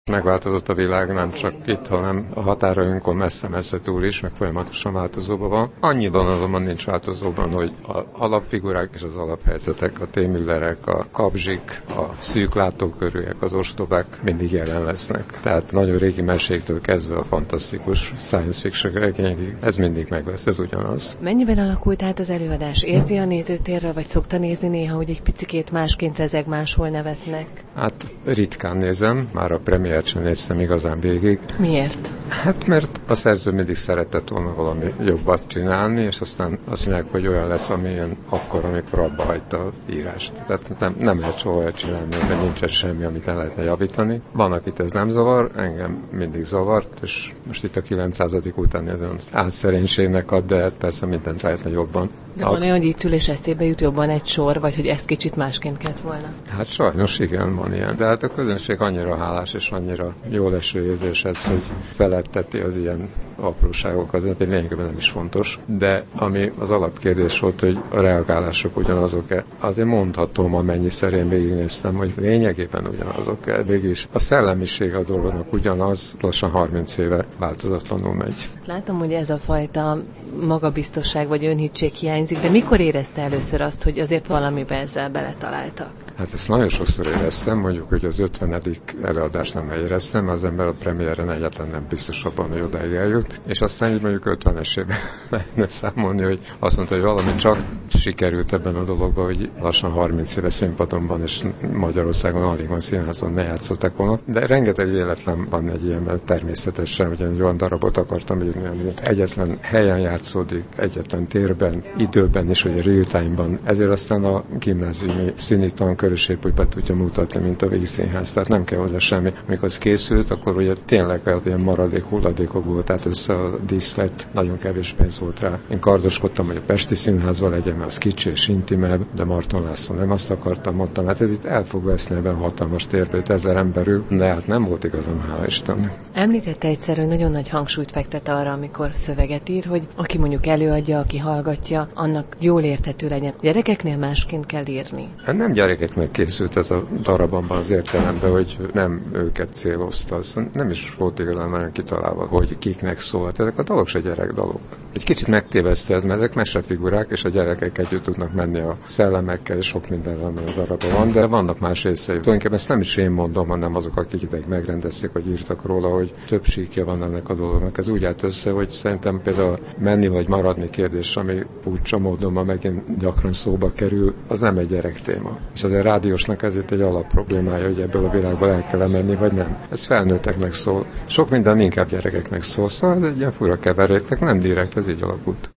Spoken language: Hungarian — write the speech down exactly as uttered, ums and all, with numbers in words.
Megváltozott a világ nem csak itt, hanem a határainkon messze-messze túl is, meg folyamatosan változóban van. Annyiban azonban nincs változóban, hogy az alapfigurák és az alaphelyzetek, a T-Müllerek, a kapzsik, a szűk látókörűek, az ostobák mindig jelen lesznek. Tehát nagyon régi meséktől kezdve a fantasztikus science fiction regényig, ez mindig meg lesz, ez ugyanaz. Mennyiben alakult át az előadás? Érzi a nézőtérről, vagy szokta nézni néha, hogy egy picikét másként rezeg, máshol nevetnek? Hát ritkán nézem, már a premiért sem néztem igazán végig. Miért? Hát mert a szerző mindig szeretett volna valami jobbat csinálni, és aztán azt mondják, hogy olyan lesz, amilyen akkor, amikor abba hagyta a írást. Tehát nem, nem lehet soha olyat csinálni, de nincsen semmi, amit el lehetne javítani. Van, akit ez nem zavar, engem mindig zavart, és most itt a kilencszázadik után ez átszerénységnek ad, de persze mindent lehetne jobban. De van olyan, hogy itt ül és eszébe jut jobban egy sor, vagy hogy ezt kicsit másként kellett volna? Hát sajnos igen, van ilyen. De hát a közönség annyira hálás és annyira jól eső érzés ez, hogy feletteti az ilyen apróságokat, de lényegében nem is fontos. De ami az alapkérdés volt, hogy a reagálások ugyanazok-e, azért mondhatom, amennyiszer én végignéztem, hogy lényegében ugyanazok-e. Végülis a szellemiség a dolognak ugyanaz, lassan harminc éve változatlanul megy. Látom, hogy ez a fajta magabiztosság vagy önhittség hiányzik, de mikor érezte először azt, hogy azért valamibe ezzel beletaláltak? Hát ezt nagyon sokszor éreztem, mondjuk, hogy az ötvenedik előadást nem éreztem, az ember a premiéren egyáltalán nem biztos abban, hogy odáig eljut, és aztán így mondjuk ötvenes évben lehetne számolni, hogy azt mondta, hogy valami csak sikerült ebben a dologban, hogy lassan harminc éve színpadon van, és Magyarországon alig van színházon, ne játszottak volna. De rengeteg véletlen van egy ilyen, mert természetesen, hogy egy olyan darabot akartam írni, ami egyetlen helyen játszódik, egyetlen térben, időben és ugye real time-ban. Ezért aztán a gimnáziumi színi tankör is épp úgy be tudja mutatni, mint a Vígszínház. Tehát nem kell hozzá semmi. Amikor az készült, akkor ugye tényleg ilyen maradék hulladékok volt, tehát össze a díszlet, nagyon kevés pénz volt rá. Én kardoskodtam, hogy a Pesti Színházban legyen, mert az kicsi és intimebb, de Marton László nem azt akartam, mondtam, hát ez itt el fog veszni ebben hatalmas térben, ezer emberül, de hát nem volt igazán, hála Istennek. Említette egyszer, hogy nagyon nagy hangsúlyt fektet arra, amikor szöveget ír, hogy aki mondjuk előadja, aki hallgatja, annak jól érthető legyen. Gyerekeknél másként kell írni. Hát nem gyerekeknek készült ez a darabban az értelemben, hogy nem őket célozta. Nem is volt igazán nagyon kitalálva, hogy kiknek szólt. Ezek a dalok se gyerekdalok. Egy kicsit megtévesztő ez, mert ezek mesefigurák, és a gyerekek együtt tudnak menni a szellemekkel, és sok minden, ami a darabban van, de vannak más részei. Tulajdonképpen ezt nem is én mondom, hanem azok, akik ideig megrendezték, vagy írtak róla, hogy több síkja van ennek a dolognak. Ez úgy állt össze, hogy szerintem például menni vagy maradni kérdés, ami furcsa módon ma megint gyakran szóba kerül, az nem egy gyerek téma. És az a rádiósnak ezért egy alapproblémája, hogy ebből a világból el kell menni, vagy nem. Ez felnőtteknek szól. Sok minden inkább gyerekeknek szól, szóval ez egy ilyen fura keveréknek, nem direkt, ez így alakult.